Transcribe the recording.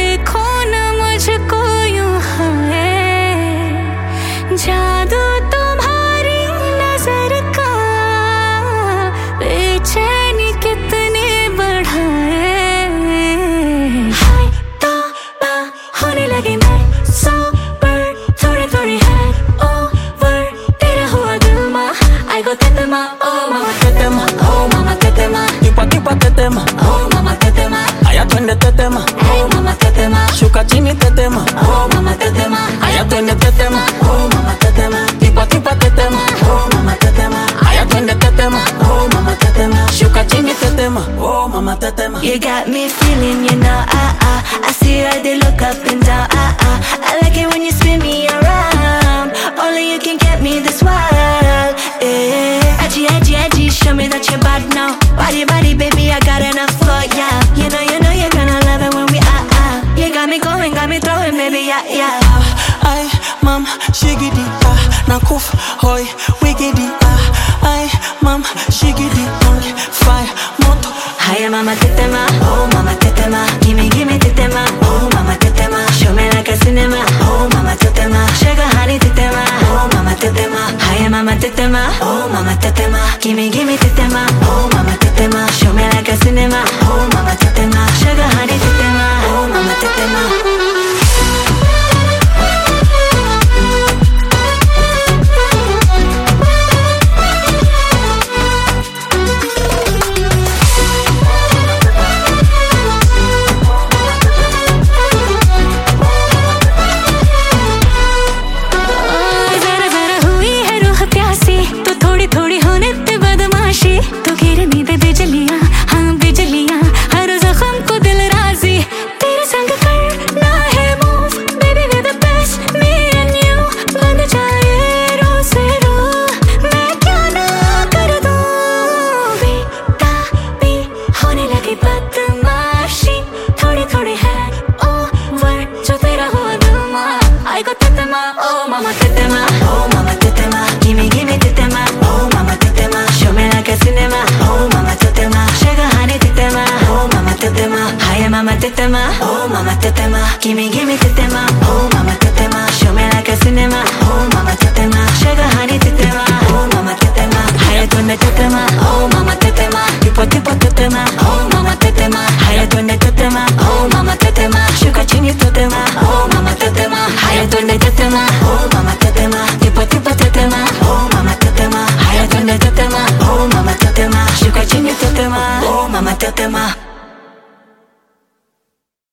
देखो न मुझको यूं है, जादू तुम्हारी नजर का बेचैनी कितने बढ़ाए। हाय तौबा होने लगी मैं सोबर, थोड़ी थोड़ी है ओवर, तेरा हुआ दिल मा I go tetema, oh mama tetema, oh mama tetema, Kipa tetema, oh mama tetema, aya twende tetema, hey mama tetema, shuka chini tetema, oh mama tetema, aya twende tetema, oh mama tetema, kipa tetema, oh mama tetema, aya twende tetema, oh mama tetema, shuka chini tetema, oh mama tetema. You got me feeling, you know, I see how they look up and down, I like it when you spin me around, only you can get me this wild, yeah. Edgy, edgy, edgy, show me that you're bad now. Body, body, baby, I got enough for ya. You know, you're gonna love it when we you got me going, got me throwing, baby, yeah. Ay, mam, shigidi, nakuf, hoy, wigidi, ay, mam, shigidi, fire, moto. Hiya, mama tetema, oh mama tetema, gimme, gimme tetema, oh mama tetema, show me like a cinema, oh mama tetema, sugar honey tetema, oh mama tetema. Hiya, mama tetema, oh mama tetema, gimme, gimme tetema, oh mama tetema, show me like a cinema, oh mama tetema, sugar honey tetema, oh mama tetema. Oh mama tetema, oh mama tetema, gimme, gimme tetema, oh mama tetema, show me like a cinema, oh mama tetema, sugar honey tetema, oh mama tetema. Hiya mama tetema, oh mama tetema, gimme, gimme tetema, oh mama tetema, show me like a cinema, oh mama tetema, sugar honey tetema, oh mama tetema. Hiya twende tetema, oh mama tetema, tipo tetema, oh mama tetema. Hiya twende tetema, oh mama tetema, shuka chini tetema, oh mama tetema. Hiya twende tetema, oh mama tetema, tipo tetema, oh mama tetema. Hiya twende tetema, oh mama tetema, shuka chini tetema, oh mama tetema.